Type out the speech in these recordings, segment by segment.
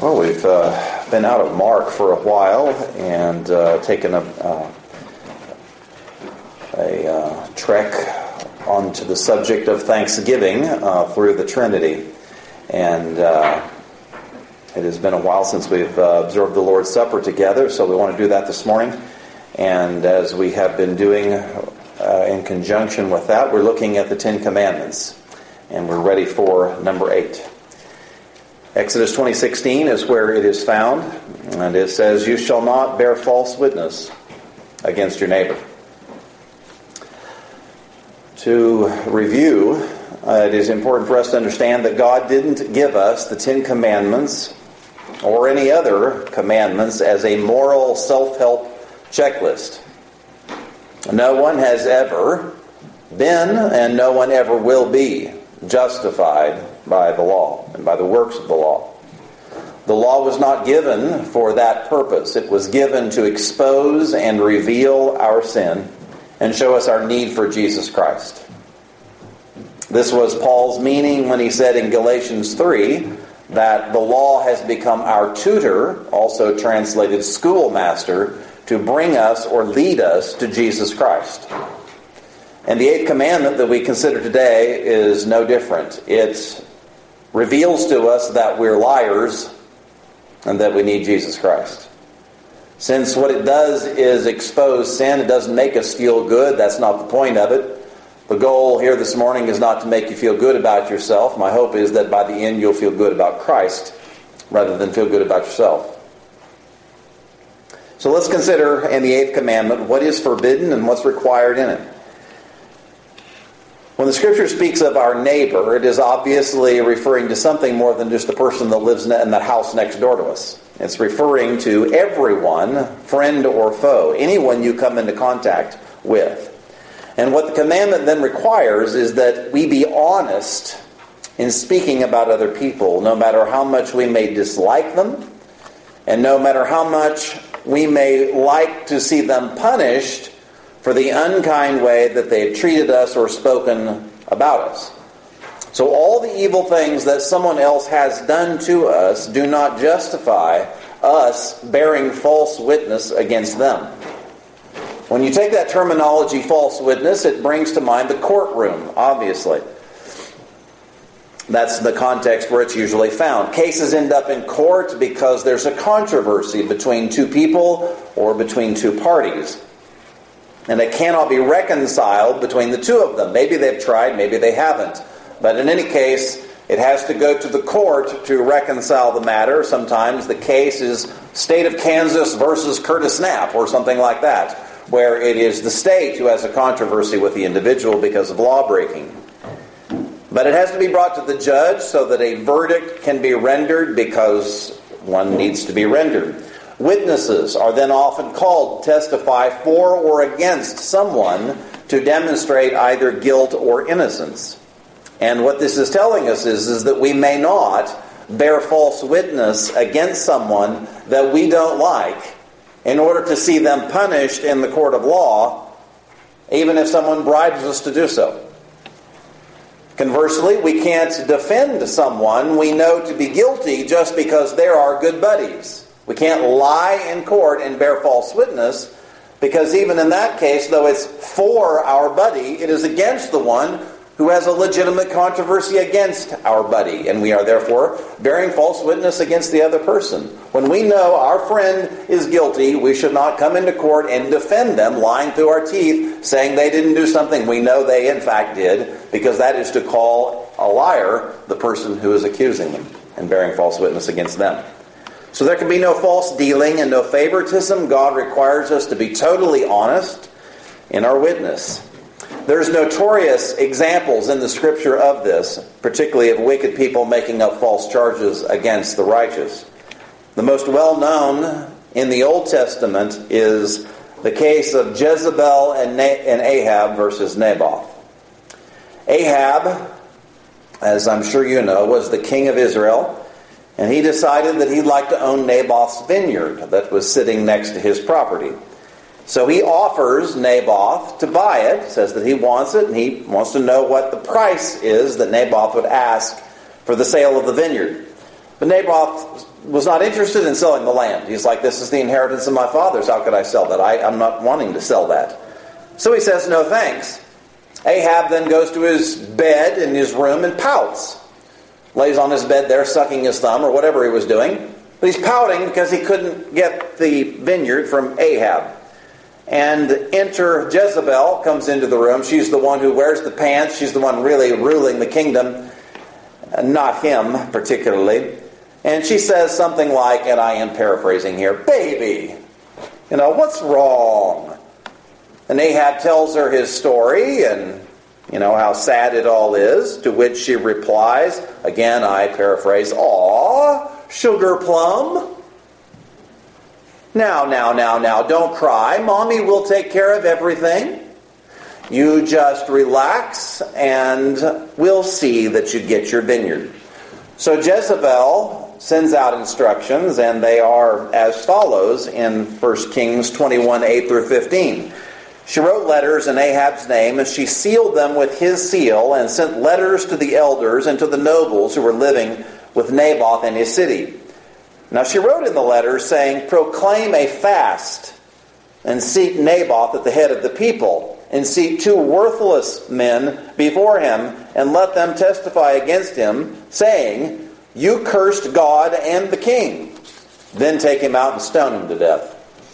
Well, we've been out of Mark for a while and taken a trek onto the subject of Thanksgiving through the Trinity. And it has been a while since we've observed the Lord's Supper together, so we want to do that this morning. And as we have been doing in conjunction with that, we're looking at the Ten Commandments. And we're ready for number 8. Exodus 20:16 is where it is found, and it says, "You shall not bear false witness against your neighbor." To review, it is important for us to understand that God didn't give us the Ten Commandments or any other commandments as a moral self-help checklist. No one has ever been, and no one ever will be, justified by the law and by the works of the law. The law was not given for that purpose. It was given to expose and reveal our sin and show us our need for Jesus Christ. This was Paul's meaning when he said in Galatians 3 that the law has become our tutor, also translated schoolmaster, to bring us or lead us to Jesus Christ. And the 8th commandment that we consider today is no different. It reveals to us that we're liars and that we need Jesus Christ. Since what it does is expose sin, it doesn't make us feel good. That's not the point of it. The goal here this morning is not to make you feel good about yourself. My hope is that by the end you'll feel good about Christ rather than feel good about yourself. So let's consider in the 8th commandment what is forbidden and what's required in it. When the Scripture speaks of our neighbor, it is obviously referring to something more than just the person that lives in that house next door to us. It's referring to everyone, friend or foe, anyone you come into contact with. And what the commandment then requires is that we be honest in speaking about other people, no matter how much we may dislike them, and no matter how much we may like to see them punished for the unkind way that they've treated us or spoken about us. So all the evil things that someone else has done to us do not justify us bearing false witness against them. When you take that terminology, false witness, it brings to mind the courtroom, obviously. That's the context where it's usually found. Cases end up in court because there's a controversy between two people or between two parties. And it cannot be reconciled between the two of them. Maybe they've tried, maybe they haven't. But in any case, it has to go to the court to reconcile the matter. Sometimes the case is State of Kansas versus Curtis Knapp or something like that, where it is the state who has a controversy with the individual because of law breaking. But it has to be brought to the judge so that a verdict can be rendered because one needs to be rendered. Witnesses are then often called to testify for or against someone to demonstrate either guilt or innocence. And what this is telling us is that we may not bear false witness against someone that we don't like in order to see them punished in the court of law, even if someone bribes us to do so. Conversely, we can't defend someone we know to be guilty just because they're our good buddies. We can't lie in court and bear false witness, because even in that case, though it's for our buddy, it is against the one who has a legitimate controversy against our buddy, and we are therefore bearing false witness against the other person. When we know our friend is guilty, we should not come into court and defend them, lying through our teeth, saying they didn't do something we know they in fact did, because that is to call a liar the person who is accusing them and bearing false witness against them. So there can be no false dealing and no favoritism. God requires us to be totally honest in our witness. There's notorious examples in the Scripture of this, particularly of wicked people making up false charges against the righteous. The most well-known in the Old Testament is the case of Jezebel and Ahab versus Naboth. Ahab, as I'm sure you know, was the king of Israel. And he decided that he'd like to own Naboth's vineyard that was sitting next to his property. So he offers Naboth to buy it, says that he wants it, and he wants to know what the price is that Naboth would ask for the sale of the vineyard. But Naboth was not interested in selling the land. He's like, this is the inheritance of my fathers. How could I sell that? I'm not wanting to sell that. So he says, no thanks. Ahab then goes to his bed in his room and pouts. Lays on his bed there, sucking his thumb or whatever he was doing. But he's pouting because he couldn't get the vineyard from Ahab. And enter Jezebel, comes into the room. She's the one who wears the pants. She's the one really ruling the kingdom. Not him particularly. And she says something like, and I am paraphrasing here, baby, what's wrong? And Ahab tells her his story and, how sad it all is, to which she replies, again I paraphrase, aw, sugar plum. Now, don't cry. Mommy will take care of everything. You just relax and we'll see that you get your vineyard. So Jezebel sends out instructions, and they are as follows in 1 Kings 21, 8 through 15. She wrote letters in Ahab's name, and she sealed them with his seal, and sent letters to the elders and to the nobles who were living with Naboth in his city. Now she wrote in the letters, saying, proclaim a fast, and seat Naboth at the head of the people, and seat 2 worthless men before him, and let them testify against him, saying, you cursed God and the king. Then take him out and stone him to death.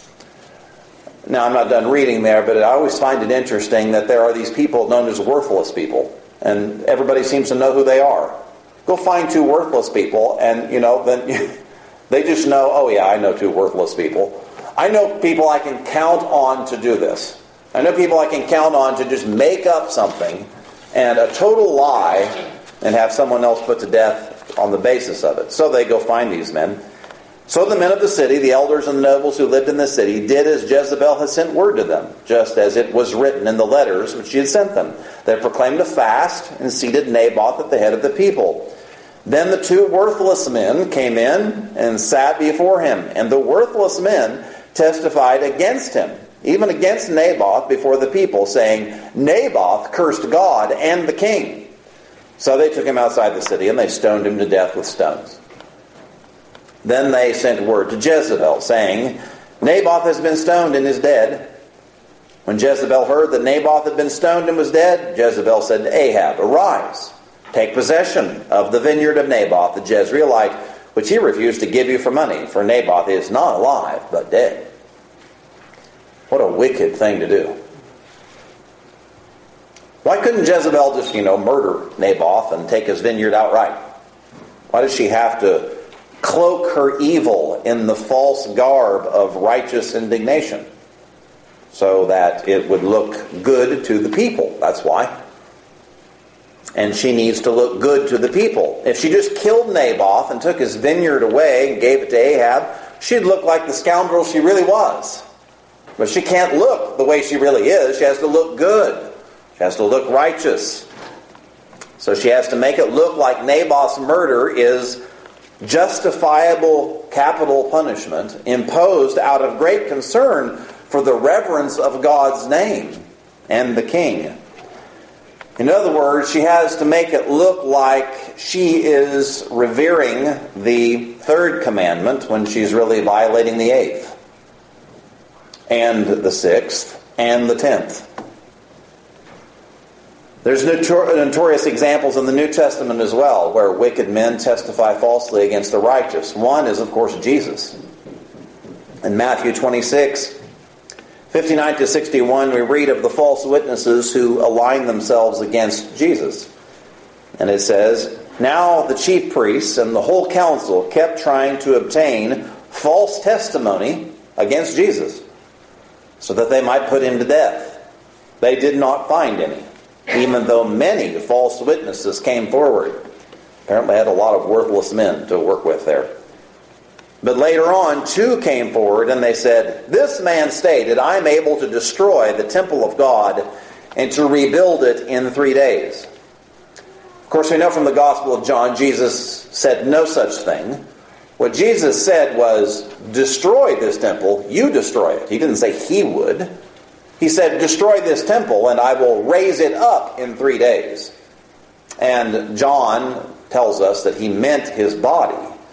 Now, I'm not done reading there, but I always find it interesting that there are these people known as worthless people, and everybody seems to know who they are. Go find 2 worthless people, and, then they just know, oh yeah, I know 2 worthless people. I know people I can count on to do this. I know people I can count on to just make up something, and a total lie, and have someone else put to death on the basis of it. So they go find these men. So the men of the city, the elders and the nobles who lived in the city, did as Jezebel had sent word to them, just as it was written in the letters which she had sent them. They proclaimed a fast and seated Naboth at the head of the people. Then the 2 worthless men came in and sat before him, and the worthless men testified against him, even against Naboth before the people, saying, Naboth cursed God and the king. So they took him outside the city, and they stoned him to death with stones. Then they sent word to Jezebel, saying, Naboth has been stoned and is dead. When Jezebel heard that Naboth had been stoned and was dead, Jezebel said to Ahab, arise, take possession of the vineyard of Naboth the Jezreelite, which he refused to give you for money, for Naboth is not alive, but dead. What a wicked thing to do. Why couldn't Jezebel just, murder Naboth and take his vineyard outright? Why does she have to cloak her evil in the false garb of righteous indignation so that it would look good to the people? That's why. And she needs to look good to the people. If she just killed Naboth and took his vineyard away and gave it to Ahab, she'd look like the scoundrel she really was. But she can't look the way she really is. She has to look good. She has to look righteous. So she has to make it look like Naboth's murder is justifiable capital punishment imposed out of great concern for the reverence of God's name and the king. In other words, she has to make it look like she is revering the 3rd commandment when she's really violating the 8th, and the 6th, and the 10th. There's notorious examples in the New Testament as well where wicked men testify falsely against the righteous. One is, of course, Jesus. In Matthew 26, 59 to 61, we read of the false witnesses who align themselves against Jesus. And it says, now the chief priests and the whole council kept trying to obtain false testimony against Jesus so that they might put him to death. They did not find any, even though many false witnesses came forward. Apparently had a lot of worthless men to work with there. But later on, 2 came forward and they said, this man stated, I am able to destroy the temple of God and to rebuild it in 3 days. Of course, we know from the Gospel of John, Jesus said no such thing. What Jesus said was, destroy this temple, you destroy it. He didn't say he would. He said, destroy this temple and I will raise it up in 3 days. And John tells us that he meant his body.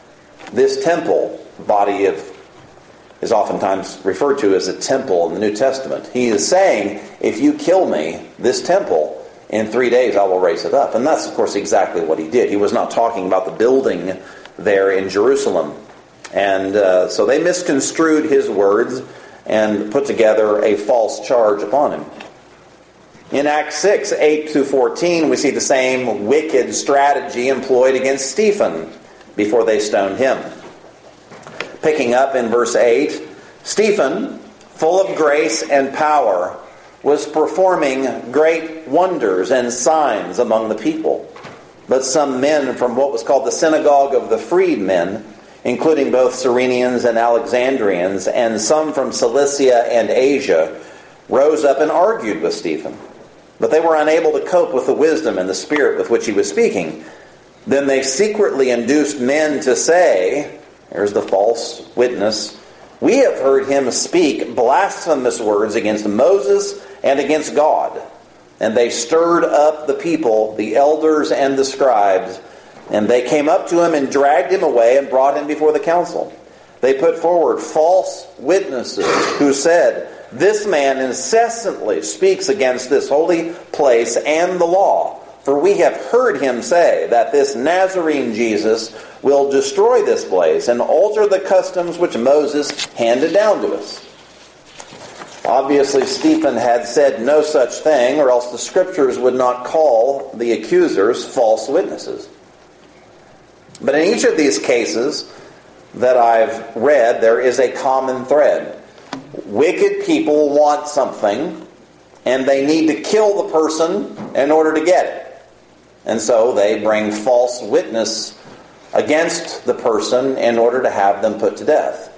this temple, body is oftentimes referred to as a temple in the New Testament. He is saying, if you kill me, this temple, in 3 days I will raise it up. And that's, of course, exactly what he did. He was not talking about the building there in Jerusalem. And so they misconstrued his words and put together a false charge upon him. In Acts 6, 8-14, we see the same wicked strategy employed against Stephen before they stoned him. Picking up in verse 8, Stephen, full of grace and power, was performing great wonders and signs among the people. But some men from what was called the synagogue of the freedmen, including both Cyrenians and Alexandrians, and some from Cilicia and Asia, rose up and argued with Stephen. But they were unable to cope with the wisdom and the spirit with which he was speaking. Then they secretly induced men to say, here's the false witness, we have heard him speak blasphemous words against Moses and against God. And they stirred up the people, the elders and the scribes, and they came up to him and dragged him away and brought him before the council. They put forward false witnesses who said, this man incessantly speaks against this holy place and the law. For we have heard him say that this Nazarene Jesus will destroy this place and alter the customs which Moses handed down to us. Obviously, Stephen had said no such thing, or else the scriptures would not call the accusers false witnesses. But in each of these cases that I've read, there is a common thread. Wicked people want something, and they need to kill the person in order to get it. And so they bring false witness against the person in order to have them put to death.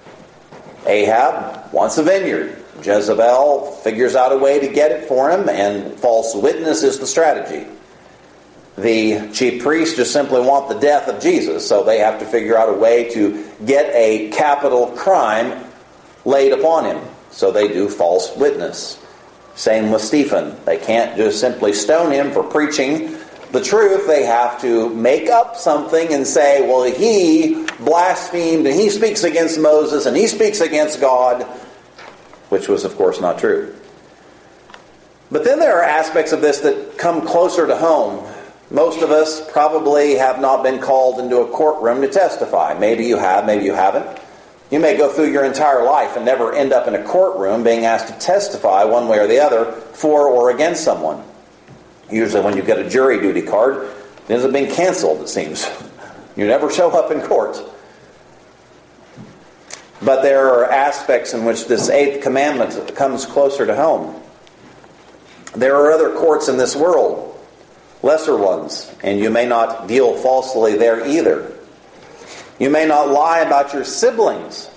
Ahab wants a vineyard. Jezebel figures out a way to get it for him, and false witness is the strategy. The chief priests just simply want the death of Jesus, so they have to figure out a way to get a capital crime laid upon him. So they do false witness. Same with Stephen. They can't just simply stone him for preaching the truth. They have to make up something and say, well, he blasphemed and he speaks against Moses and he speaks against God, which was, of course, not true. But then there are aspects of this that come closer to home. Most of us probably have not been called into a courtroom to testify. Maybe you have, maybe you haven't. You may go through your entire life and never end up in a courtroom being asked to testify one way or the other for or against someone. Usually when you get a jury duty card, it ends up being canceled, it seems. You never show up in court. But there are aspects in which this eighth commandment comes closer to home. There are other courts in this world, lesser ones, and you may not deal falsely there either. You may not lie about your siblings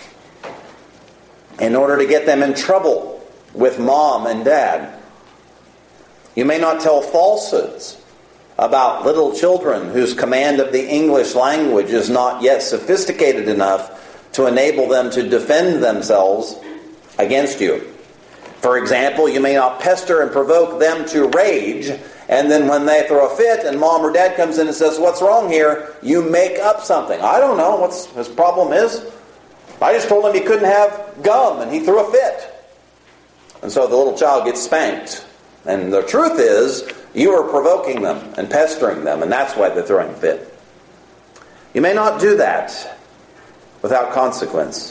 in order to get them in trouble with mom and dad. You may not tell falsehoods about little children whose command of the English language is not yet sophisticated enough to enable them to defend themselves against you. For example, you may not pester and provoke them to rage, and then when they throw a fit and mom or dad comes in and says, what's wrong here? You make up something. I don't know what his problem is. I just told him he couldn't have gum and he threw a fit. And so the little child gets spanked. And the truth is, you are provoking them and pestering them, and that's why they're throwing a fit. You may not do that without consequence.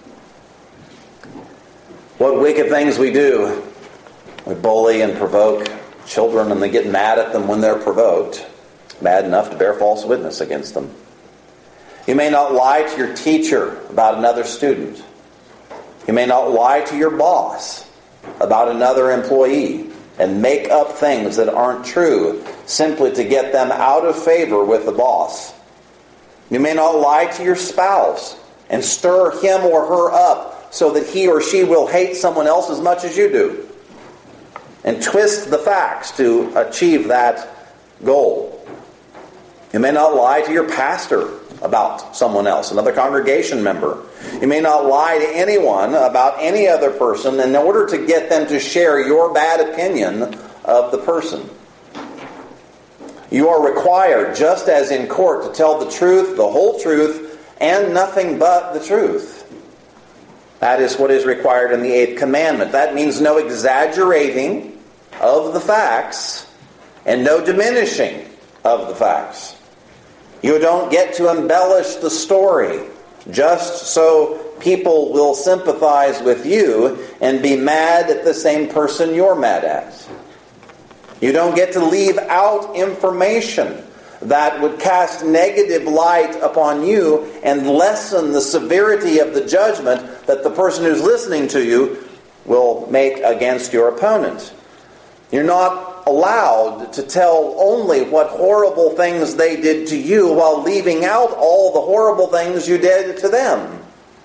What wicked things we do. We bully and provoke children, and they get mad at them when they're provoked, mad enough to bear false witness against them. You may not lie to your teacher about another student. You may not lie to your boss about another employee and make up things that aren't true simply to get them out of favor with the boss. You may not lie to your spouse and stir him or her up so that he or she will hate someone else as much as you do, and twist the facts to achieve that goal. You may not lie to your pastor about someone else, another congregation member. You may not lie to anyone about any other person in order to get them to share your bad opinion of the person. You are required, just as in court, to tell the truth, the whole truth, and nothing but the truth. That is what is required in the 8th commandment. That means no exaggerating of the facts and no diminishing of the facts. You don't get to embellish the story just so people will sympathize with you and be mad at the same person you're mad at. You don't get to leave out information that would cast negative light upon you and lessen the severity of the judgment that the person who's listening to you will make against your opponent. You're not allowed to tell only what horrible things they did to you while leaving out all the horrible things you did to them.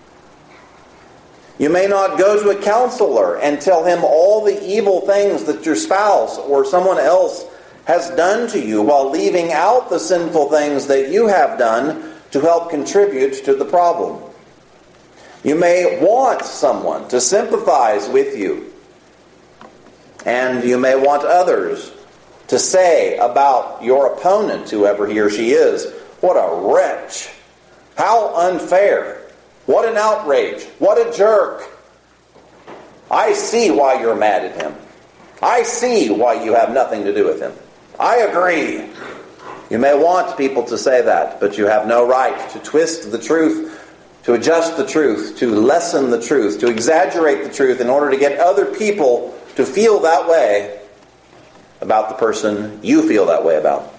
You may not go to a counselor and tell him all the evil things that your spouse or someone else has done to you while leaving out the sinful things that you have done to help contribute to the problem. You may want someone to sympathize with you, and you may want others to say about your opponent, whoever he or she is, what a wretch, how unfair, what an outrage, what a jerk. I see why you're mad at him. I see why you have nothing to do with him. I agree. You may want people to say that, but you have no right to twist the truth, to adjust the truth, to lessen the truth, to exaggerate the truth in order to get other people to feel that way about the person you feel that way about.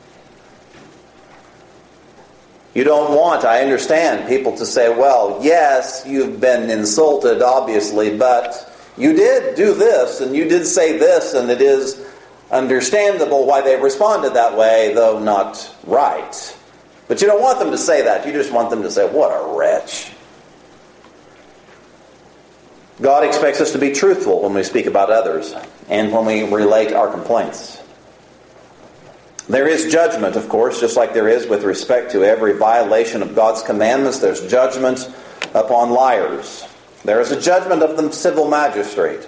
You don't want, I understand, people to say, well, yes, you've been insulted, obviously, but you did do this, and you did say this, and it is understandable why they responded that way, though not right. But you don't want them to say that. You just want them to say, what a wretch. God expects us to be truthful when we speak about others and when we relate our complaints. There is judgment, of course, just like there is with respect to every violation of God's commandments. There's judgment upon liars. There is a judgment of the civil magistrate.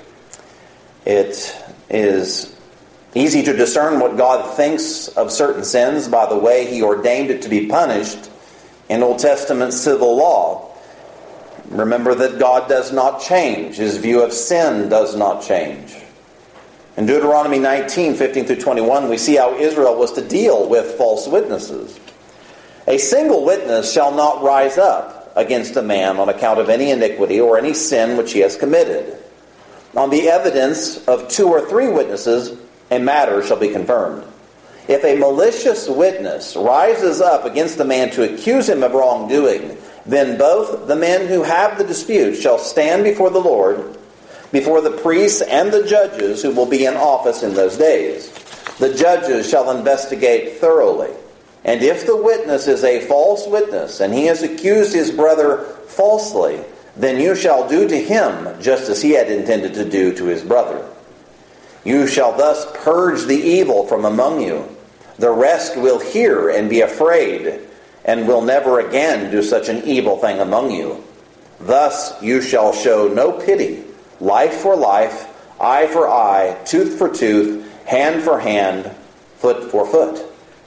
It is easy to discern what God thinks of certain sins by the way He ordained it to be punished in Old Testament civil law. Remember that God does not change. His view of sin does not change. In Deuteronomy 19, 15 through 21, we see how Israel was to deal with false witnesses. A single witness shall not rise up against a man on account of any iniquity or any sin which he has committed. On the evidence of 2 or 3 witnesses, a matter shall be confirmed. If a malicious witness rises up against a man to accuse him of wrongdoing, then both the men who have the dispute shall stand before the Lord, before the priests and the judges who will be in office in those days. The judges shall investigate thoroughly. And if the witness is a false witness, and he has accused his brother falsely, then you shall do to him just as he had intended to do to his brother. You shall thus purge the evil from among you. The rest will hear and be afraid, and will never again do such an evil thing among you. Thus you shall show no pity, life for life, eye for eye, tooth for tooth, hand for hand, foot for foot.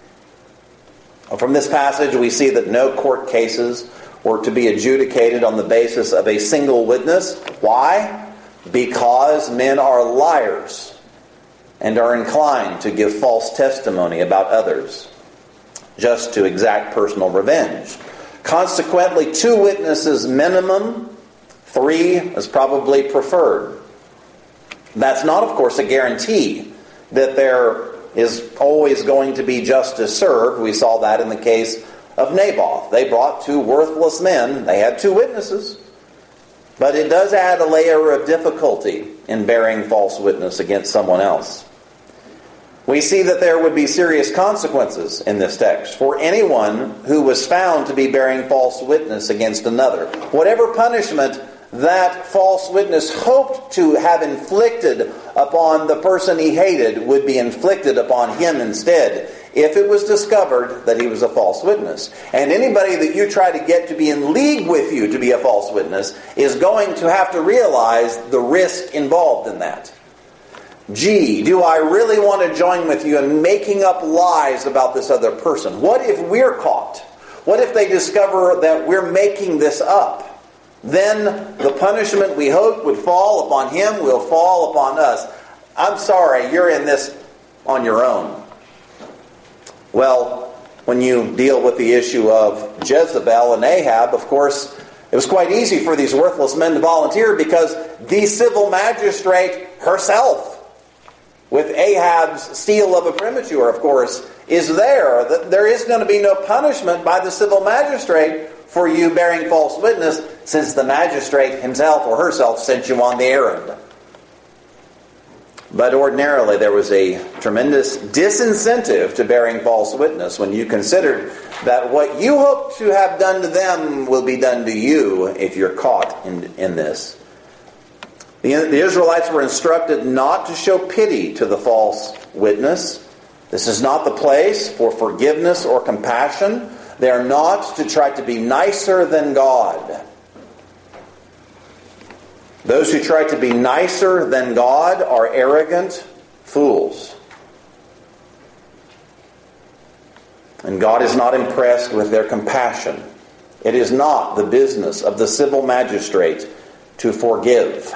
From this passage we see that no court cases were to be adjudicated on the basis of a single witness. Why? Because men are liars and are inclined to give false testimony about others, just to exact personal revenge. Consequently, 2 witnesses minimum, 3 is probably preferred. That's not, of course, a guarantee that there is always going to be justice served. We saw that in the case of Naboth. They brought 2 worthless men. They had 2 witnesses. But it does add a layer of difficulty in bearing false witness against someone else. We see that there would be serious consequences in this text for anyone who was found to be bearing false witness against another. Whatever punishment that false witness hoped to have inflicted upon the person he hated would be inflicted upon him instead, if it was discovered that he was a false witness. And anybody that you try to get to be in league with you to be a false witness is going to have to realize the risk involved in that. gee, do I really want to join with you in making up lies about this other person? What if we're caught? What if they discover that we're making this up? Then the punishment we hoped would fall upon him will fall upon us. I'm sorry, you're in this on your own. Well, when you deal with the issue of Jezebel and Ahab, of course, it was quite easy for these worthless men to volunteer because the civil magistrate herself, with Ahab's steal of a premature, of course, is there. There is going to be no punishment by the civil magistrate for you bearing false witness, since the magistrate himself or herself sent you on the errand. But ordinarily there was a tremendous disincentive to bearing false witness when you considered that what you hope to have done to them will be done to you if you're caught in this. The Israelites were instructed not to show pity to the false witness. This is not the place for forgiveness or compassion. They are not to try to be nicer than God. Those who try to be nicer than God are arrogant fools. And God is not impressed with their compassion. It is not the business of the civil magistrate to forgive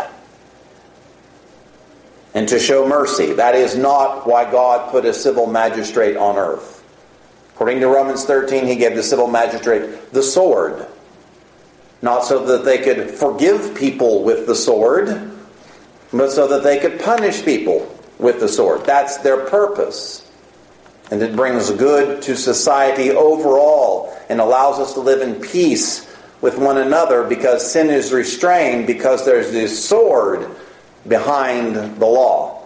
and to show mercy. That is not why God put a civil magistrate on earth. According to Romans 13, he gave the civil magistrate the sword. Not so that they could forgive people with the sword, but so that they could punish people with the sword. That's their purpose. And it brings good to society overall and allows us to live in peace with one another because sin is restrained because there's this sword behind the law.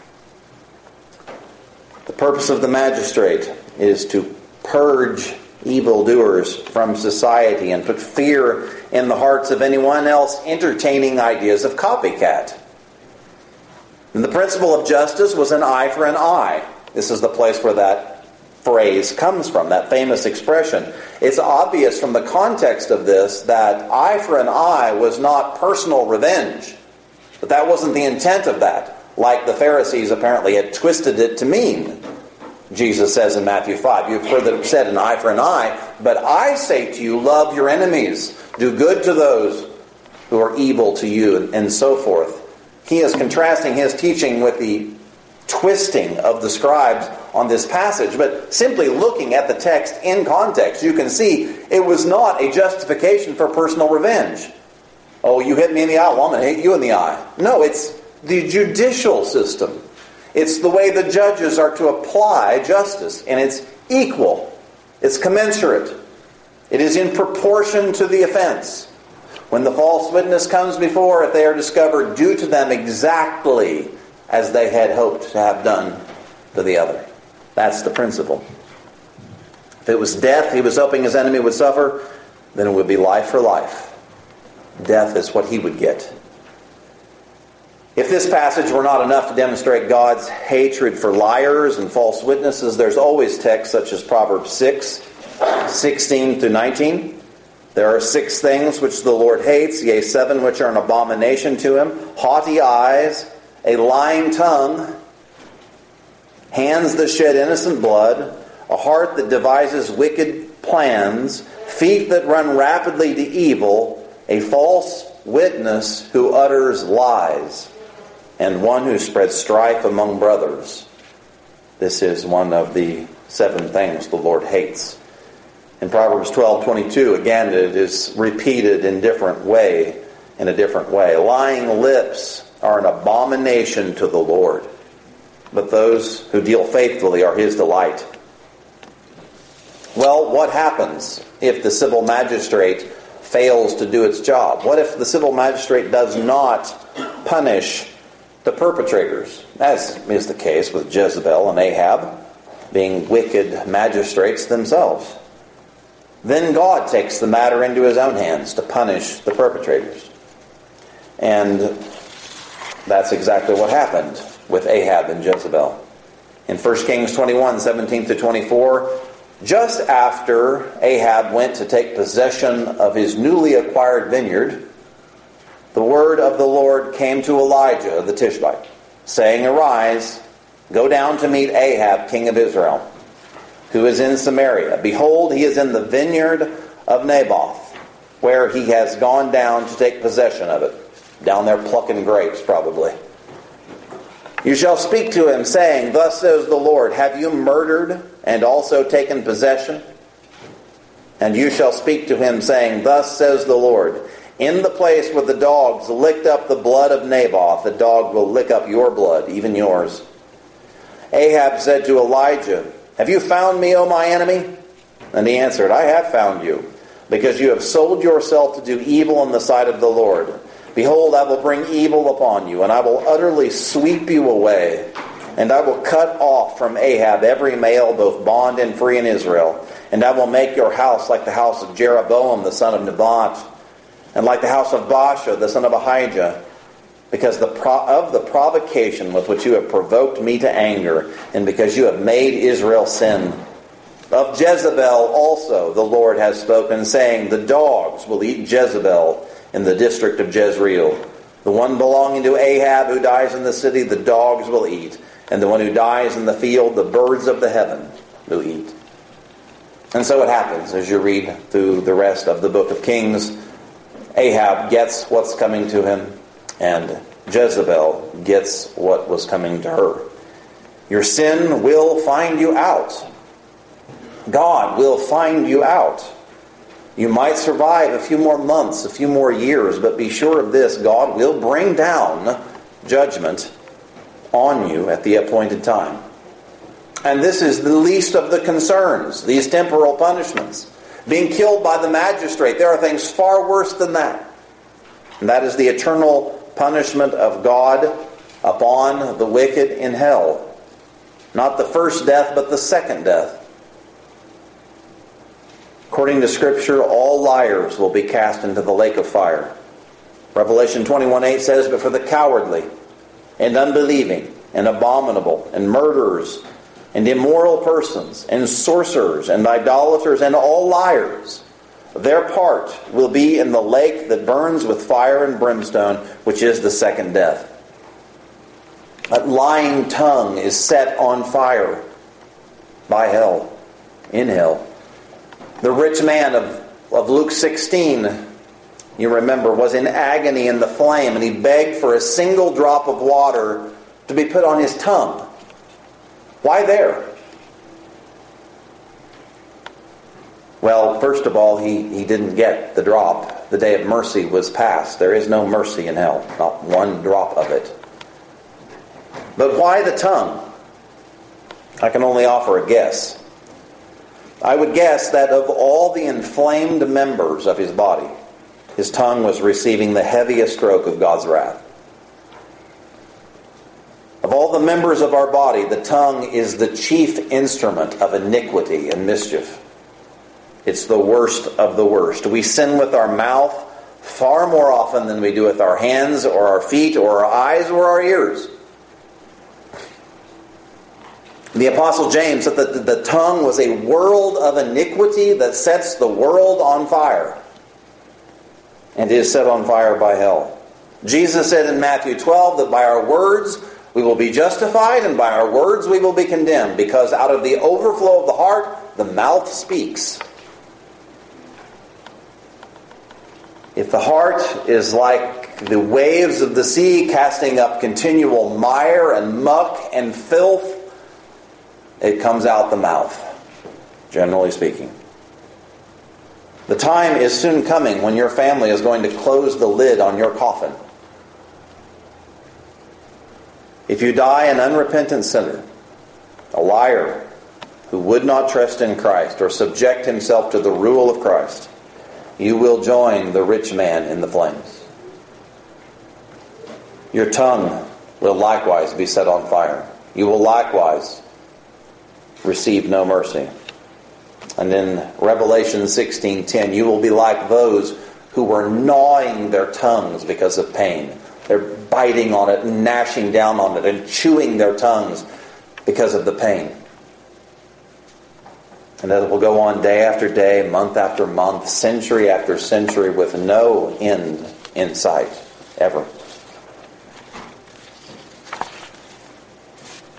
The purpose of the magistrate is to purge evildoers from society and put fear in the hearts of anyone else entertaining ideas of copycat. And the principle of justice was an eye for an eye. This is the place where that phrase comes from, that famous expression. It's obvious from the context of this that eye for an eye was not personal revenge. But that wasn't the intent of that, like the Pharisees apparently had twisted it to mean. Jesus says in Matthew 5, you've heard that it said an eye for an eye, but I say to you, love your enemies, do good to those who are evil to you, and so forth. He is contrasting his teaching with the twisting of the scribes on this passage, but simply looking at the text in context, you can see it was not a justification for personal revenge. Oh, you hit me in the eye, well, I'm going to hit you in the eye. No, it's the judicial system. It's the way the judges are to apply justice, and it's equal. It's commensurate. It is in proportion to the offense. When the false witness comes before, if they are discovered, do to them exactly as they had hoped to have done to the other. That's the principle. If it was death he was hoping his enemy would suffer, then it would be life for life. Death is what he would get. If this passage were not enough to demonstrate God's hatred for liars and false witnesses, there's always texts such as Proverbs 6, 16 through 19. There are 6 things which the Lord hates, yea, 7 which are an abomination to him: haughty eyes, a lying tongue, hands that shed innocent blood, a heart that devises wicked plans, feet that run rapidly to evil, a false witness who utters lies, and one who spreads strife among brothers. This is one of the 7 things the Lord hates. In Proverbs 12:22, again, it is repeated in a different way. Lying lips are an abomination to the Lord, but those who deal faithfully are his delight. Well, what happens if the civil magistrate fails to do its job? What if the civil magistrate does not punish the perpetrators, as is the case with Jezebel and Ahab, being wicked magistrates themselves? Then God takes the matter into his own hands to punish the perpetrators. And that's exactly what happened with Ahab and Jezebel. In 1 Kings 21, 17 to 24, just after Ahab went to take possession of his newly acquired vineyard, the word of the Lord came to Elijah the Tishbite. saying, Arise, go down to meet Ahab, king of Israel, who is in Samaria. Behold, he is in the vineyard of Naboth, where he has gone down to take possession of it. Down there plucking grapes, probably. You shall speak to him, saying, Thus says the Lord, Have you murdered and also taken possession? And you shall speak to him, saying, Thus says the Lord, In the place where the dogs licked up the blood of Naboth, the dog will lick up your blood, even yours. Ahab said to Elijah, Have you found me, O my enemy? And he answered, I have found you, because you have sold yourself to do evil in the sight of the Lord. Behold, I will bring evil upon you, and I will utterly sweep you away. And I will cut off from Ahab every male, both bond and free in Israel. And I will make your house like the house of Jeroboam, the son of Nebat, and like the house of Baasha, the son of Ahijah, because of the provocation with which you have provoked me to anger, and because you have made Israel sin. Of Jezebel also the Lord has spoken, saying, The dogs will eat Jezebel in the district of Jezreel. The one belonging to Ahab who dies in the city, the dogs will eat. And the one who dies in the field, the birds of the heaven will eat. And so it happens as you read through the rest of the book of Kings. Ahab gets what's coming to him, and Jezebel gets what was coming to her. Your sin will find you out. God will find you out. You might survive a few more months, a few more years, but be sure of this, God will bring down judgment on you at the appointed time. And this is the least of the concerns, these temporal punishments. Being killed by the magistrate, there are things far worse than that. And that is the eternal punishment of God upon the wicked in hell. Not the first death, but the second death. According to Scripture, all liars will be cast into the lake of fire. Revelation 21:8 says, But for the cowardly and unbelieving and abominable and murderers and immoral persons and sorcerers and idolaters and all liars, their part will be in the lake that burns with fire and brimstone, which is the second death. That lying tongue is set on fire by hell, in hell. The rich man of Luke 16, you remember, was in agony in the flame, and he begged for a single drop of water to be put on his tongue. Why there? Well, first of all, he didn't get the drop. The day of mercy was past. There is no mercy in hell, not one drop of it. But why the tongue? I can only offer a guess. I would guess that of all the inflamed members of his body, his tongue was receiving the heaviest stroke of God's wrath. Of all the members of our body, the tongue is the chief instrument of iniquity and mischief. It's the worst of the worst. We sin with our mouth far more often than we do with our hands or our feet or our eyes or our ears. The Apostle James said that the tongue was a world of iniquity that sets the world on fire and is set on fire by hell. Jesus said in Matthew 12 that by our words we will be justified and by our words we will be condemned, because out of the overflow of the heart the mouth speaks. If the heart is like the waves of the sea casting up continual mire and muck and filth, it comes out the mouth, generally speaking. The time is soon coming when your family is going to close the lid on your coffin. If you die an unrepentant sinner, a liar who would not trust in Christ or subject himself to the rule of Christ, you will join the rich man in the flames. Your tongue will likewise be set on fire. You will likewise receive no mercy. And in Revelation 16:10, you will be like those who were gnawing their tongues because of pain. They're biting on it and gnashing down on it and chewing their tongues because of the pain. And that will go on day after day, month after month, century after century, with no end in sight, ever.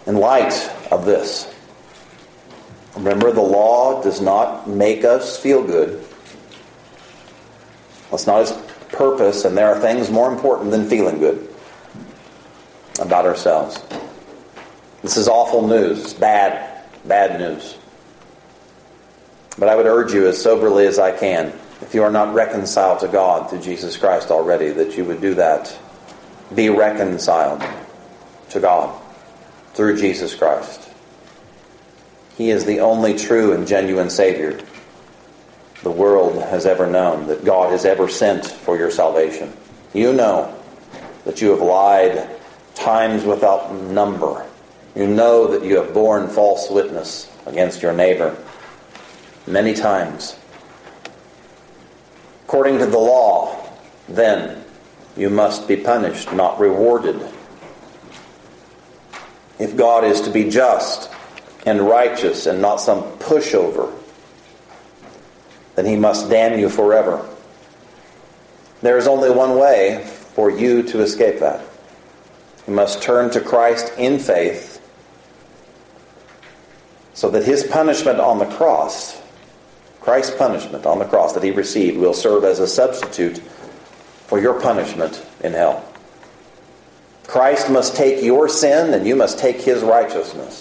In light of this, remember, the law does not make us feel good. That's not its purpose, and there are things more important than feeling good about ourselves. This is awful news. It's bad news. But I would urge you as soberly as I can, if you are not reconciled to God through Jesus Christ already, that you would do that. Be reconciled to God through Jesus Christ. He is the only true and genuine Savior the world has ever known, that God has ever sent for your salvation. You know that you have lied times without number. You know that you have borne false witness against your neighbor many times. According to the law, then, you must be punished, not rewarded. If God is to be just and righteous and not some pushover, then He must damn you forever. There is only one way for you to escape that. You must turn to Christ in faith, so that His punishment on the cross, Christ's punishment on the cross that He received, will serve as a substitute for your punishment in hell. Christ must take your sin, and you must take His righteousness.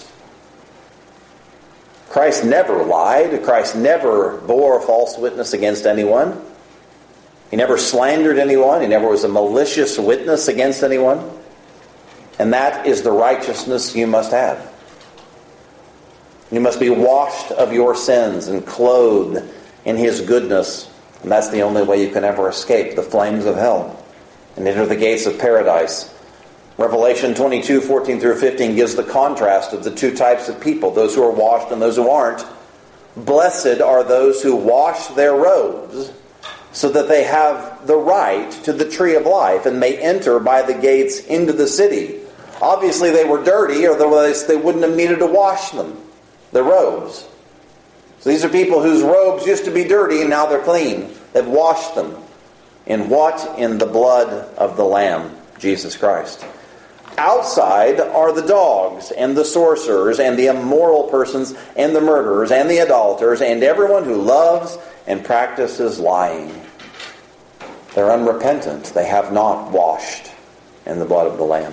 Christ never lied. Christ never bore false witness against anyone. He never slandered anyone. He never was a malicious witness against anyone. And that is the righteousness you must have. You must be washed of your sins and clothed in His goodness. And that's the only way you can ever escape the flames of hell and enter the gates of paradise. Revelation 22, 14 through 15 gives the contrast of the two types of people, those who are washed and those who aren't. Blessed are those who wash their robes so that they have the right to the tree of life and may enter by the gates into the city. Obviously they were dirty, or otherwise they wouldn't have needed to wash them, their robes. So these are people whose robes used to be dirty and now they're clean. They've washed them. In what? In the blood of the Lamb, Jesus Christ. Outside are the dogs and the sorcerers and the immoral persons and the murderers and the idolaters and everyone who loves and practices lying. They're unrepentant. They have not washed in the blood of the Lamb.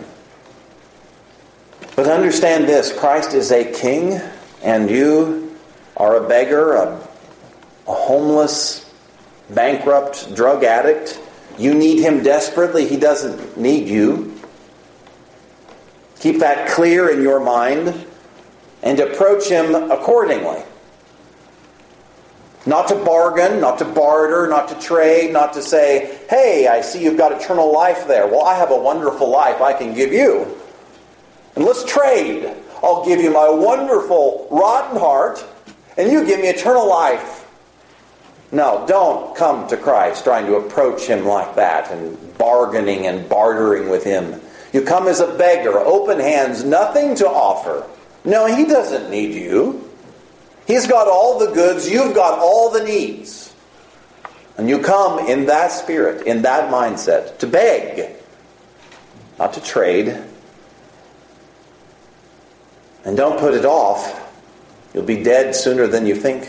But understand this, Christ is a king, and you are a beggar, a homeless, bankrupt, drug addict. You need Him desperately. He doesn't need you. Keep that clear in your mind and approach Him accordingly. Not to bargain, not to barter, not to trade, not to say, hey, I see you've got eternal life there. Well, I have a wonderful life I can give you. And let's trade. I'll give you my wonderful rotten heart, and you give me eternal life. No, don't come to Christ trying to approach Him like that and bargaining and bartering with Him. You come as a beggar, open hands, nothing to offer. No, He doesn't need you. He's got all the goods, you've got all the needs. And you come in that spirit, in that mindset, to beg, not to trade. And don't put it off. You'll be dead sooner than you think.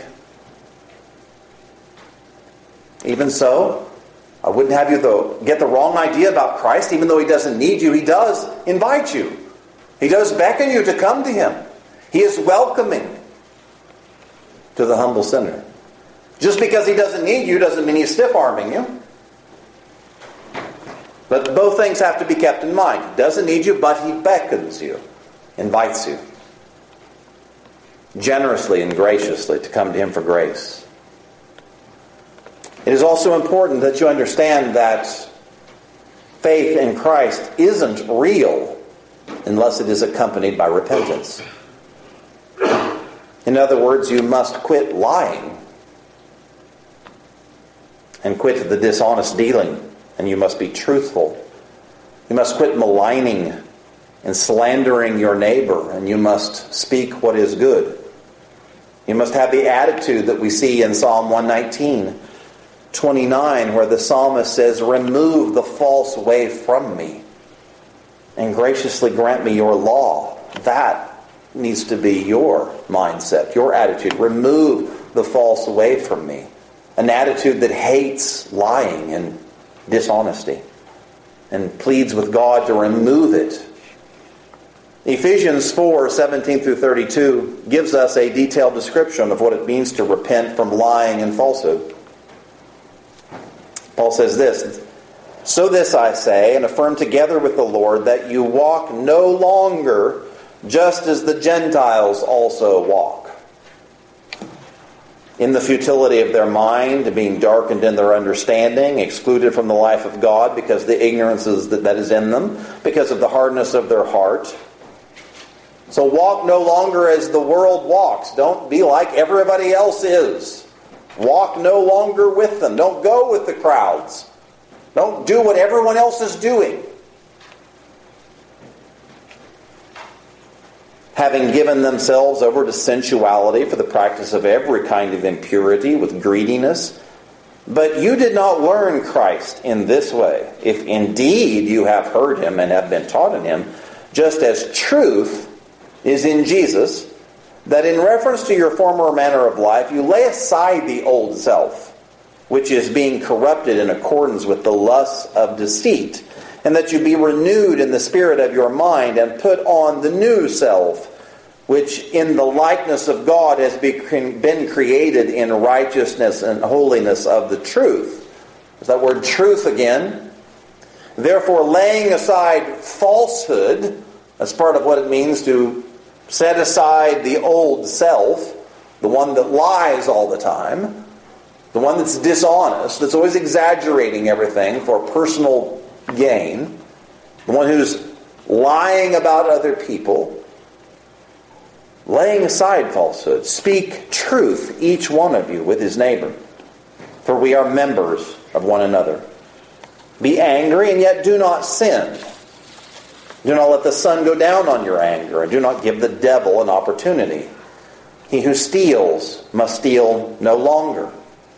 Even so, I wouldn't have you get the wrong idea about Christ. Even though He doesn't need you, He does invite you. He does beckon you to come to Him. He is welcoming to the humble sinner. Just because He doesn't need you doesn't mean He's stiff-arming you. But both things have to be kept in mind. He doesn't need you, but He beckons you, invites you generously and graciously to come to Him for grace. It is also important that you understand that faith in Christ isn't real unless it is accompanied by repentance. In other words, you must quit lying and quit the dishonest dealing, and you must be truthful. You must quit maligning and slandering your neighbor, and you must speak what is good. You must have the attitude that we see in Psalm 119:29, where the psalmist says, remove the false way from me and graciously grant me your law. That needs to be your mindset, your attitude. Remove the false away from me. An attitude that hates lying and dishonesty and pleads with God to remove it. Ephesians 4:17 through 32 gives us a detailed description of what it means to repent from lying and falsehood. Paul says this, "So this I say, and affirm together with the Lord, that you walk no longer just as the Gentiles also walk, in the futility of their mind, being darkened in their understanding, excluded from the life of God because of the ignorance that is in them, because of the hardness of their heart." So walk no longer as the world walks. Don't be like everybody else is. Walk no longer with them. Don't go with the crowds. Don't do what everyone else is doing. Having given themselves over to sensuality for the practice of every kind of impurity with greediness. But you did not learn Christ in this way, if indeed you have heard him and have been taught in him, just as truth is in Jesus, that in reference to your former manner of life, you lay aside the old self, which is being corrupted in accordance with the lusts of deceit, and that you be renewed in the spirit of your mind, and put on the new self, which in the likeness of God has been created in righteousness and holiness of the truth. There's that word truth again. Therefore, laying aside falsehood, that's part of what it means to set aside the old self, the one that lies all the time, the one that's dishonest, that's always exaggerating everything for personal gain, the one who's lying about other people. Laying aside falsehood, speak truth, each one of you, with his neighbor, for we are members of one another. Be angry, and yet do not sin. Do not let the sun go down on your anger, and do not give the devil an opportunity. He who steals must steal no longer,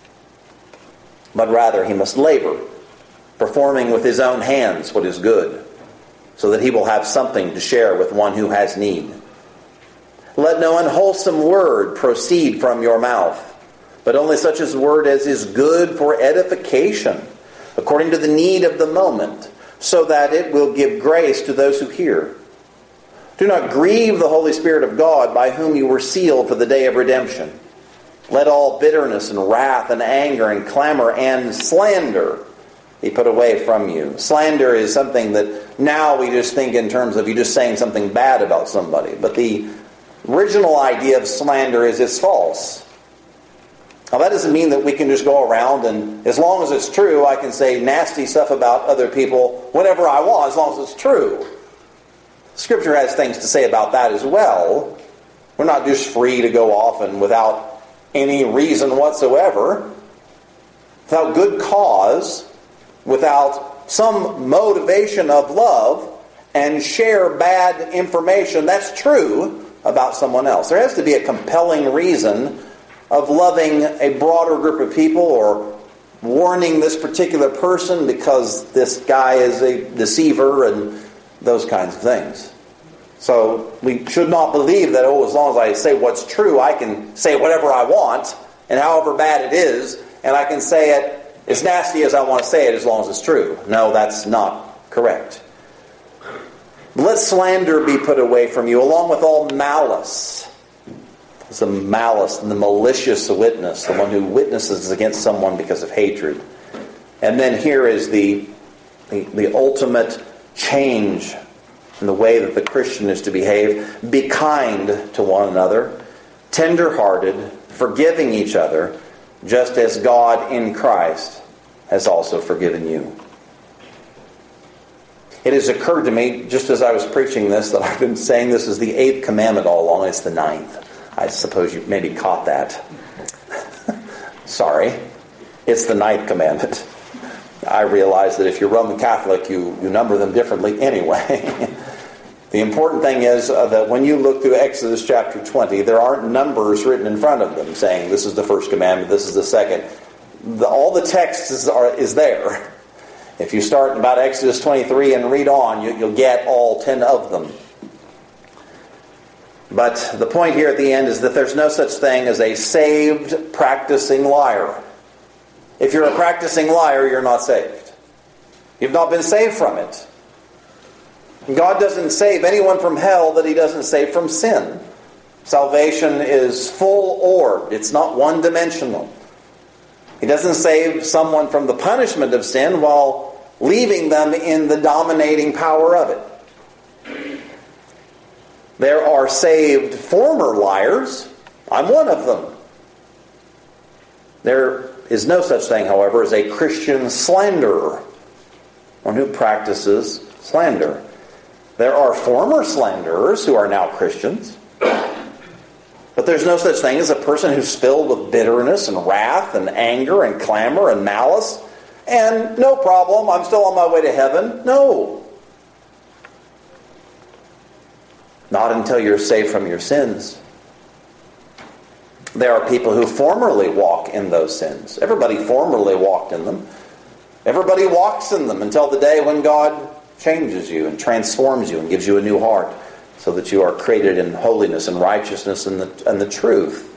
but rather he must labor, performing with his own hands what is good, so that he will have something to share with one who has need. Let no unwholesome word proceed from your mouth, but only such a word as is good for edification, according to the need of the moment, so that it will give grace to those who hear. Do not grieve the Holy Spirit of God, by whom you were sealed for the day of redemption. Let all bitterness and wrath and anger and clamor and slander be put away from you. Slander is something that now we just think in terms of you just saying something bad about somebody. But the original idea of slander is it's false. Now that doesn't mean that we can just go around and as long as it's true, I can say nasty stuff about other people whenever I want, as long as it's true. Scripture has things to say about that as well. We're not just free to go off and without any reason whatsoever, without good cause, without some motivation of love, and share bad information that's true about someone else. There has to be a compelling reason of loving a broader group of people or warning this particular person because this guy is a deceiver and those kinds of things. So we should not believe that, as long as I say what's true, I can say whatever I want and however bad it is, and I can say it as nasty as I want to say it as long as it's true. No, that's not correct. Let slander be put away from you, along with all malice. It's the malice and the malicious witness, the one who witnesses against someone because of hatred. And then here is the ultimate change in the way that the Christian is to behave. Be kind to one another, tender-hearted, forgiving each other, just as God in Christ has also forgiven you. It has occurred to me, just as I was preaching this, that I've been saying this is the 8th commandment all along. It's the 9th. I suppose you maybe caught that. Sorry. It's the 9th commandment. I realize that if you're Roman Catholic, you number them differently anyway. The important thing is that when you look through Exodus chapter 20, there aren't numbers written in front of them saying this is the first commandment, this is the second. All the text is there. If you start in about Exodus 23 and read on, you'll get all 10 of them. But the point here at the end is that there's no such thing as a saved, practicing liar. If you're a practicing liar, you're not saved. You've not been saved from it. God doesn't save anyone from hell that He doesn't save from sin. Salvation is full-orbed. It's not one-dimensional. He doesn't save someone from the punishment of sin while leaving them in the dominating power of it. There are saved former liars. I'm one of them. There is no such thing, however, as a Christian slanderer, one who practices slander. There are former slanderers who are now Christians. But there's no such thing as a person who's filled with bitterness and wrath and anger and clamor and malice. And no problem, I'm still on my way to heaven. No. Not until you're saved from your sins. There are people who formerly walk in those sins. Everybody formerly walked in them. Everybody walks in them until the day when God changes you and transforms you and gives you a new heart, so that you are created in holiness and righteousness and the truth.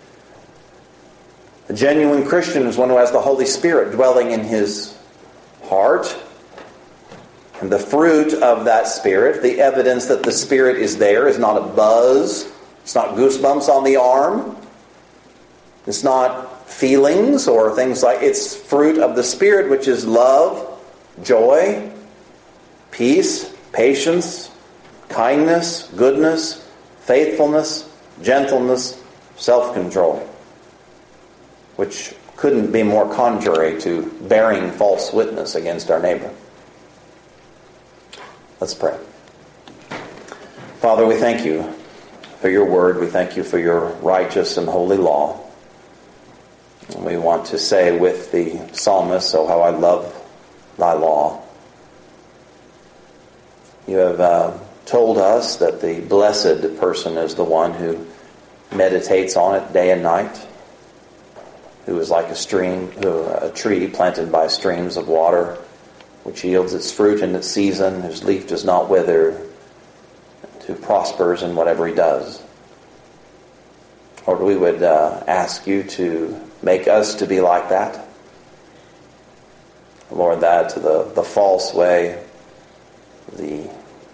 A genuine Christian is one who has the Holy Spirit dwelling in his heart. And the fruit of that Spirit, the evidence that the Spirit is there, is not a buzz. It's not goosebumps on the arm. It's not feelings or things like... It's fruit of the Spirit, which is love, joy, peace, patience, kindness, goodness, faithfulness, gentleness, self-control, which couldn't be more contrary to bearing false witness against our neighbor. Let's pray. Father, we thank you for your word. We thank you for your righteous and holy law. And we want to say with the psalmist, "Oh, how I love thy law." You have told us that the blessed person is the one who meditates on it day and night, who is like a tree planted by streams of water, which yields its fruit in its season, whose leaf does not wither, who prospers in whatever he does. Lord, we would ask you to make us to be like that. Lord, that the false way, the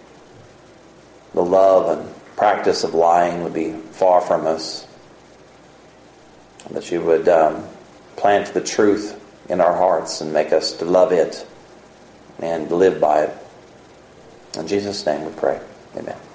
love and practice of lying would be far from us. That you would plant the truth in our hearts and make us to love it and live by it. In Jesus' name we pray. Amen.